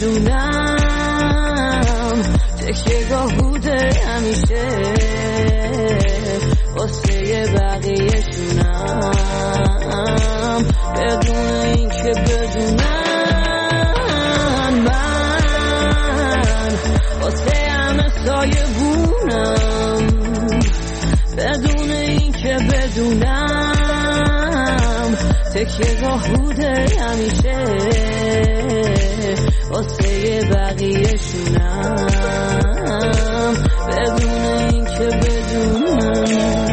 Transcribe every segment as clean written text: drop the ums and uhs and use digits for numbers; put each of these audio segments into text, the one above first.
بدونم تکیه‌گاه بوده همیشه واسه بقیه‌شونم بدون این که بدونم من واسه همه سایه بونم بدون این که بدونم تکیه‌گاه بوده همیشه واسه بقیه‌شونم بدون این که بدونم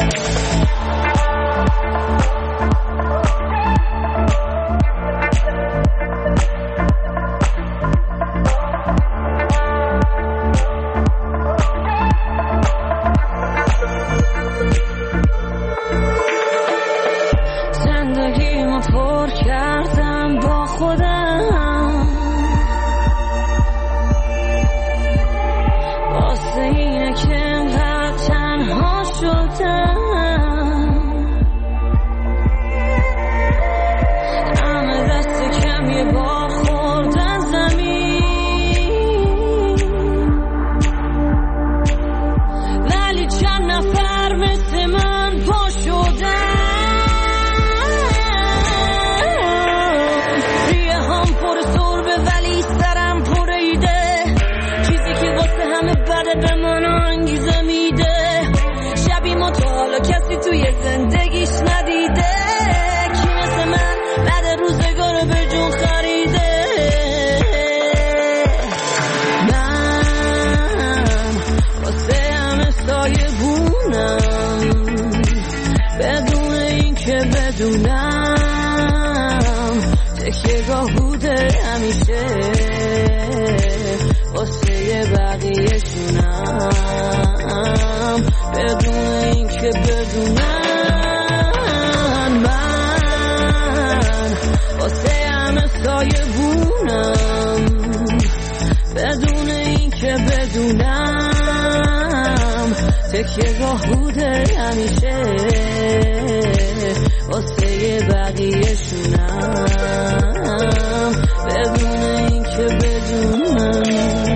تکیه‌گاه بوده همیشه واسه بقیه‌شونم بدون این که بدونم من واسه همه سایه بونم بدون این که بدونم تکیه‌گاه بوده همیشه واسه بقیه‌شونم بدون این که بدونم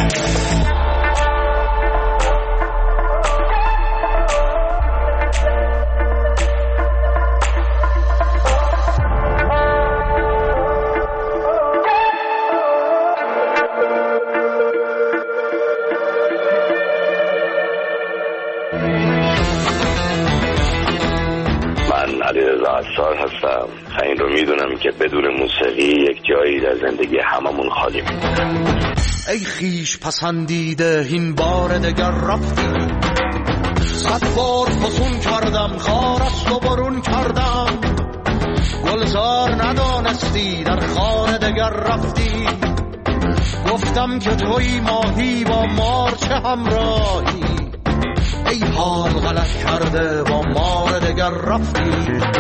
هستم. این رو میدونم که بدون موسیقی یک جایی در زندگی هممون خالی میمونه. ای خیش پسندیده این بار دگر رفتی، 100 بار فسون کردم خارست و برون کردم، گلزار ندانستی در خانه دگر رفتی، گفتم که توی ماهی با مار چه همراهی، ای حال غلط کرده با مار دگر رفتی.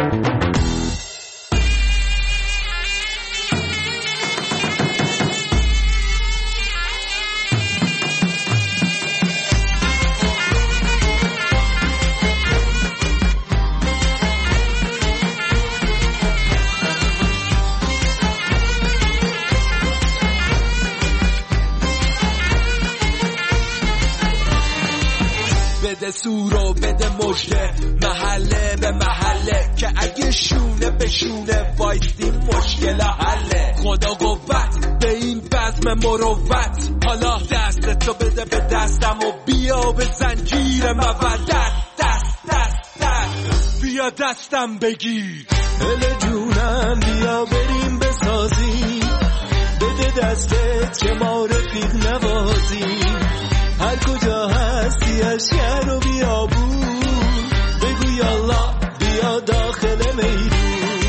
بده سورو بده مژده محله به محله، که اگه شونه به شونه وایسیم مشکل حله. خدا قوت به این بزم مروت، حالا دستتو بده به دستم و بیا به زنجیر مودت. دست دست دست بیا دستم بگیر، دل جونم بیا بریم بسازیم، بده دستت که ما رفیق نوازیم، هر کجا هستی اشکر و بیابون، بگو یالله بیا داخل میدون.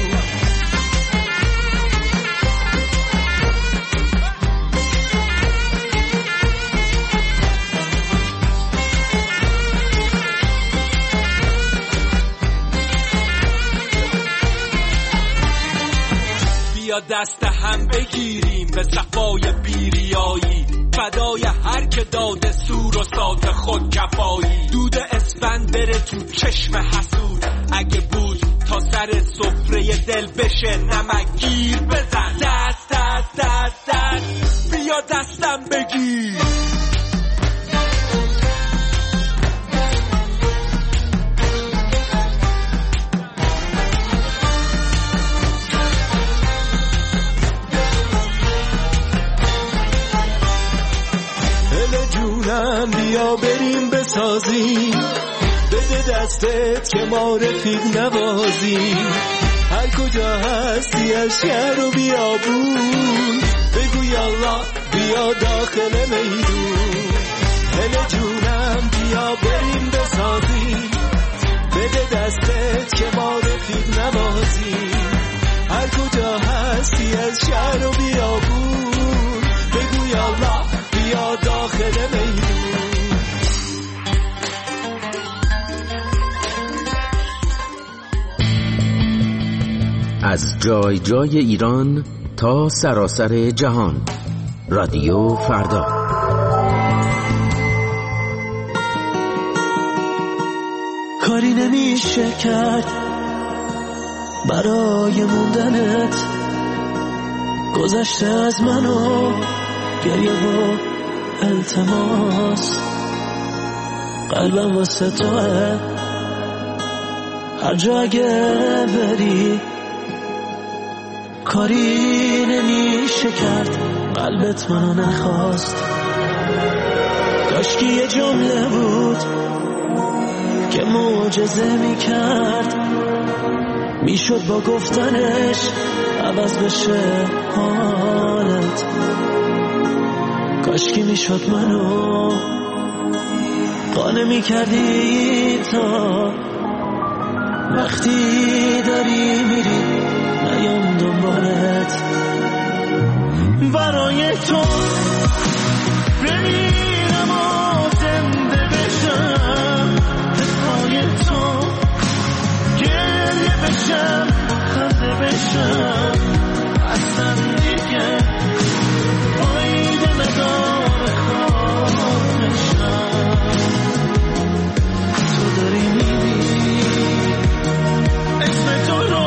بیا دست هم بگیریم به صفای بیریایی، فدای هر که داده سور و سات خود کفایی. دود اسفند بره تو چشم حسود، اگه بود تا سر سفره دل بشه نمک گیر بزن. دست دست بیا دستم بگیر. جونم بیا بریم بسازیم، بده دستت که ما رفیق نوازیم. هر کجا هستی از شهر و بیابون، بگو یالله بیا داخل میدون. هل جونم بیا بریم بسازیم، بده دستت که ما رفیق نوازیم. هر کجا هستی از شهر و بیابون، بگو یالله بیا داخل میدون. از جای جای ایران تا سراسر جهان، رادیو فردا. کاری نمیشه کرد برای موندنت، گذشته از منو گریه و التماس. قلبم واسه توه، هر جا اگه بری کاری نمیشه کرد، قلبت منو نخواست. کاشکی یه جمله بود که معجزه میکرد، میشد با گفتنش عوض بشه حالت. کاشکی میشد منو قانع میکردی تا وقتی داری میری نیام دنبالت. برای تو بمیرم و زنده بشم، به پای تو گریه بشم خنده بشم. اصلا دیگه فایده نداره خواهشم. تو داری میری اسم تو رو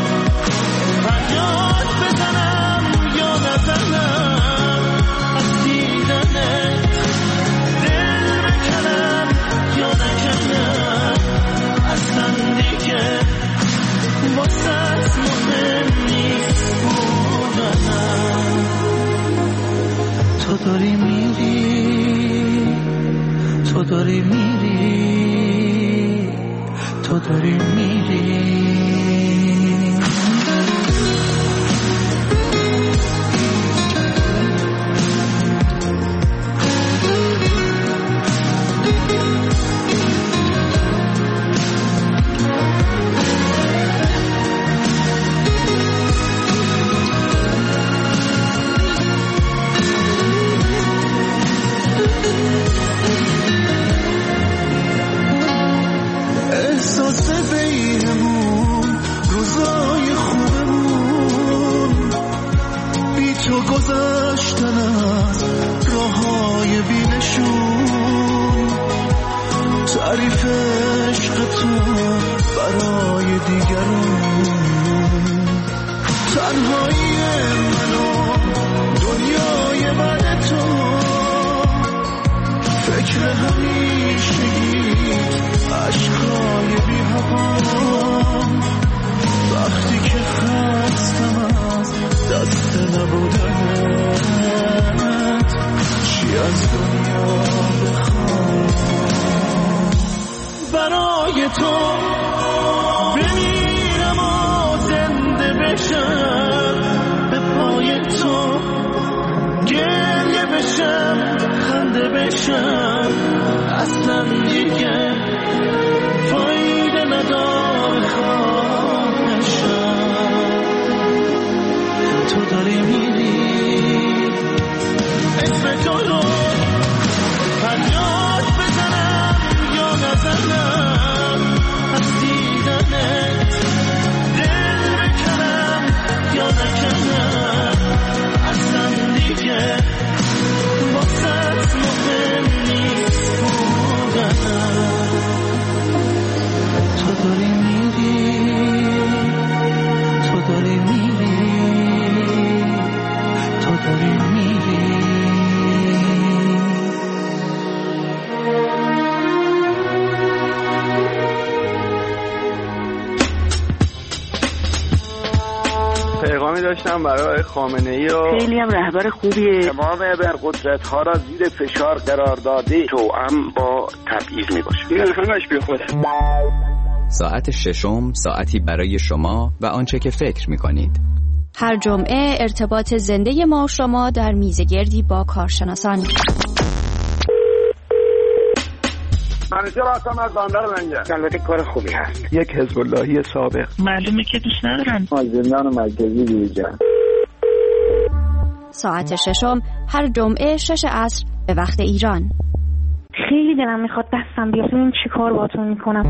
فریاد بزنم یا نزنم، از دیدنت دل بکنم یا نکنم. اصلا دیگه واسه مهم نیست بودنم. تو داری میری، تو داری میری، تو داری میری. احساس بینمون روزای خوبمون، بی تو گذشتن از راههای بینشون. تعریف عشق تو برای دیگرون، تنهایی منو دنیای بعد تو. فکر همیشگیت عشقای بی هوام، وقتی که خستم از دست نبودنت. چی از دنیا بخوام برای تو بمیرم و زنده بشم، به پای تو گریه بشم خنده بشم. اصلا دیگه فایده نداره خواهشم. تو داری میری اسم تو رو فریاد بزنم یا نزنم، از دیدنت دل بکنم یا نکنم. اصلا دیگه واسه مهم نیست بودنم. تو داری میری، تو داری میری، داشتم برای خامنه‌ای و خیلی هم رهبر خوبیه. تمام ابرقدرت‌ها را زیر فشار قرار داده توأم با تبعیض میباشه. این همش بیخوده. ساعت ششم ساعتی برای شما و آنچه که فکر می‌کنید. هر جمعه ارتباط زنده ما شما در میزگردی با کارشناسان. منیجر هستم از بندر منجر. البته کار خوبی هست. یک حزب اللهی سابق. معلومه که دوست ندارن. از زندان مرکزی بیرون. ساعت ششم هر جمعه 6 عصر به وقت ایران. خیلی دلم میخواد دستم بیاد ببینم چی کار باهاتون میکنم.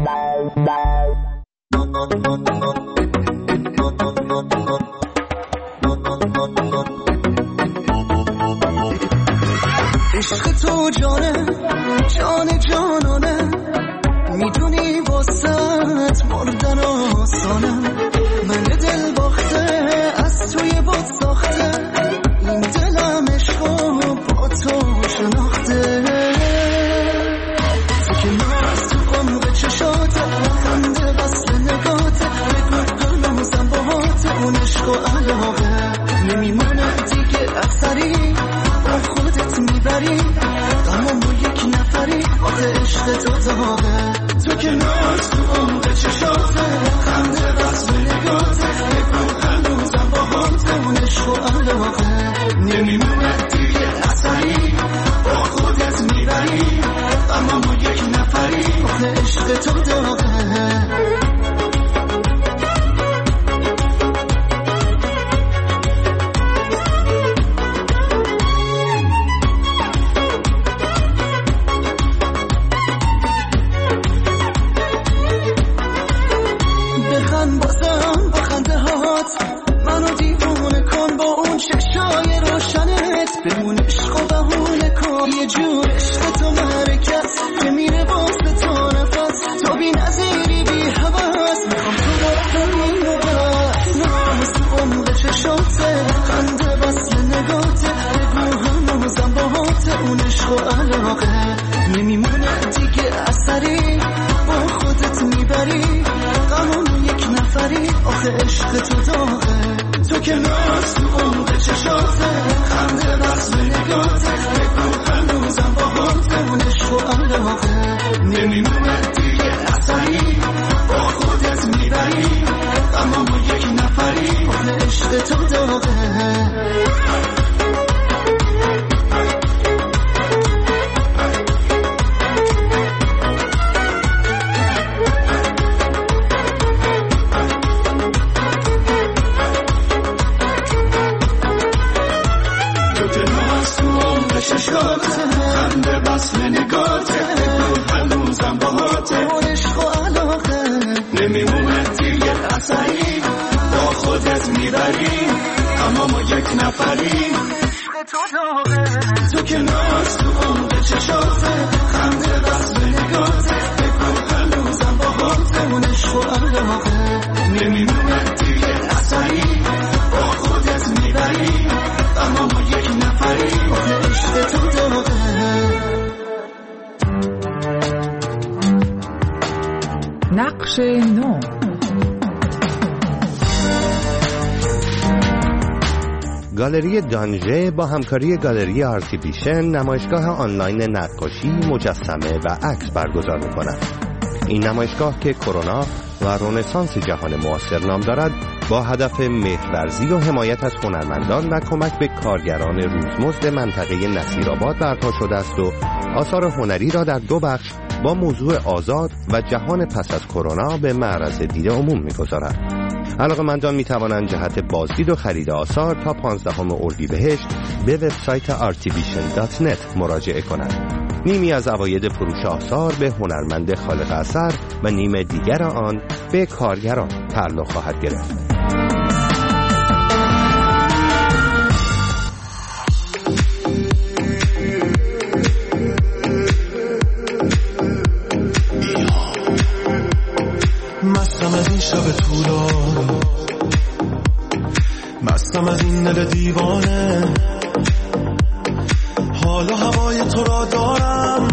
عشق تو جانه جان جانانه، میدونی واسط مردن آسانه، من دل باخته از توی باد ساخته، این دلم عشقو با تو شناخته، تو که ناز تو عمق چشاته، خنده بس نگاته، بگو هنوزم باهاته، اون عشق و علاقه نمیمونه دیگه اثری، با خودت میبری غمم با یک نفری، آخه عشق تو داغه، تو که ناز تو عمق چشاته، خنده بس نگاته، بگو هنوزم باهاته، اون عشق و علاقه نمیمونه دیگه اثری، با خودت میبری غمم با یک نفری، آخه عشق تو داغه. بمون عشق و بهونه کن، یه جور عشق تو مرکز که میره واسه تو نفس، تو بی نظیری بی حوث، میخوام تو رو همین نوبت، ناز تو عمق چشاته، خنده بس نگاته، بگو هنوزم باهاته، اون عشق و علاقه نمیمونه دیگه اثری، با خودت میبری غمم یک نفری، آخه عشق تو داغه، تو که ناز تو عمق چشاته، خنده بس نگاته، بگو هنوزم باهاته، اون عشق و علاقه نمیمونه دیگه اثری، با خودت میبری غمم با یک نفری، آخه عشق تو داغه. خنده بس نگاته، هنوزم باهاته، اون عشق و علاقه نمیمونه دیگه اثری، با خودت میبری اما ما یک نفری، عشق تو داغه، تو که ناز تو عمق چشاته، خنده بس نگاته، بگو هنوزم باهاته، اون عشق و علاقه نمیمونه دیگه اثری، با خودت میبری اما ما یک نفری، عشق تو داغه. نقش نو. گالری دانژه با همکاری گالری آرتیبیشن نمایشگاه آنلاین نقاشی، مجسمه و عکس برگزار می‌کند. این نمایشگاه که کرونا و رنسانس جهان معاصر نام دارد، با هدف مهرورزی و حمایت از هنرمندان و کمک به کارگران روزمزد منطقه نصیرآباد برپا شده است و آثار هنری را در 2 بخش با موضوع آزاد و جهان پس از کرونا به معرض دید عموم می‌گذارد. علاقه‌مندان می‌توانند جهت بازدید و خرید آثار تا 15 اردیبهشت به وبسایت artivision.net مراجعه کنند. نیمی از عواید فروش آثار به هنرمند خالق اثر و نیم دیگر آن به کارگران تعلق خواهد گرفت. مستم از این شب طولانی، مستم از این دل دیوانه، حالا هوای تو را دارم،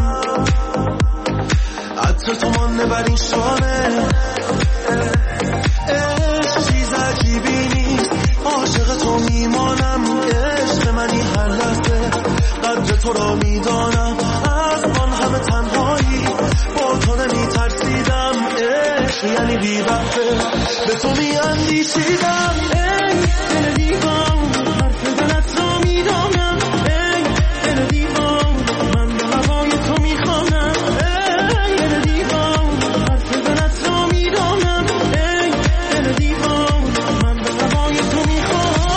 عطر تو مانده بر این شانه، عشق چیز عجیبی نیست، عاشق تو را میدانم از آن همه تنهایی با تو نمیترسیدم عشق یعنی بی‌وقفه به تو میاندیشیدم ای دل دیوان حرف دلت را میدانم ای دل دیوان من به هوای تو میخوانم ای دل دیوان حرف دلت را میدانم ای دل دیوان من به هوای تو میخوانم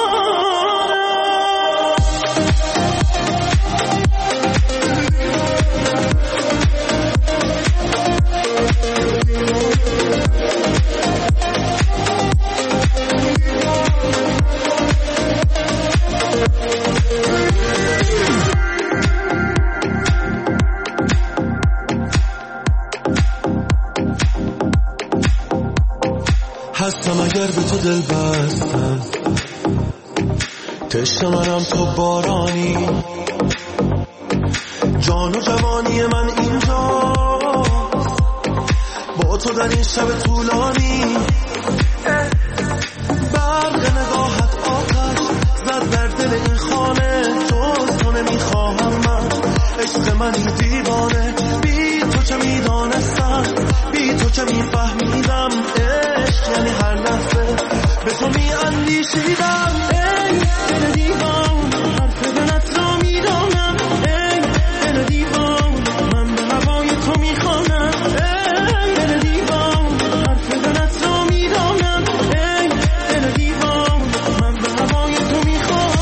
هستم اگر به تو دل بستم تشنه منم تو بارانی جان و جوانی من اینجاست با تو در این شب طولانی برق نگاهت آتش زد در دل این خانه جز تو نمیخواهم من عشق منی دیوانه بی تو چه میدانستم بی تو چه میفهمیدم عشق یعنی هر لحظه به تو میاندیشیدم ای دل دیوان حرف دلت را میدانم ای دل دیوان من به هوای تو میخوانم ای دل دیوان حرف دلت را میدانم ای دل دیوان من به هوای تو میخوانم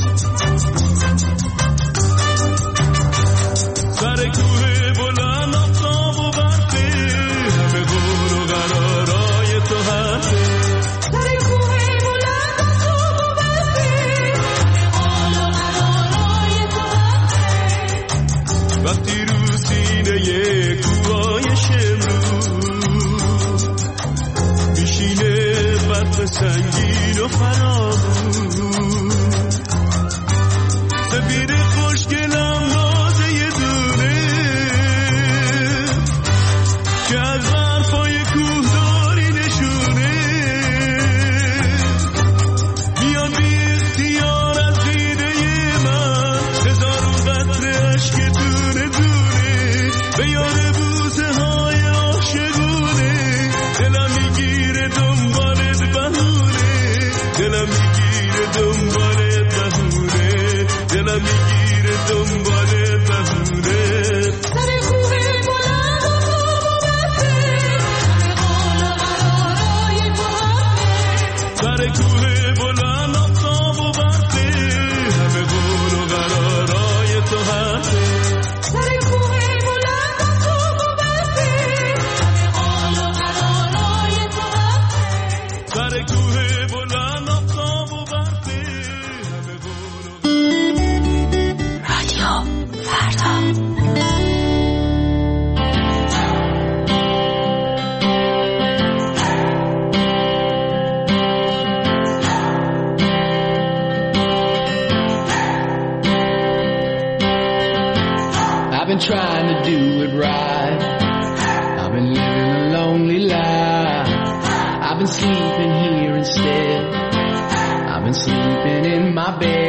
سر کوه بلند باغ سنگین و فراموش سفیر خوشگلم نازه یه دونه که از برفای کوهداری نشونه میاد بی اختیار از دیده من هزارون قطره عشق دونه دونه به یاد بوسه های عاشقونه دلم میگیره دنبالت بهونه دلم میگیره دنبالت بهونه دلم میگیره دنبالت بهونه سر کوه بلند و خواب و بسته همه قول و قرارای تو هسته سر کوه بلند و خواب و بسته همه قول و قرارای تو هسته سر کوه بلند و خواب و بسته همه قول و رادیو فردا. I've been trying to do it right. I've been living a lonely life. I've been sleeping here instead. I've been sleeping in my bed.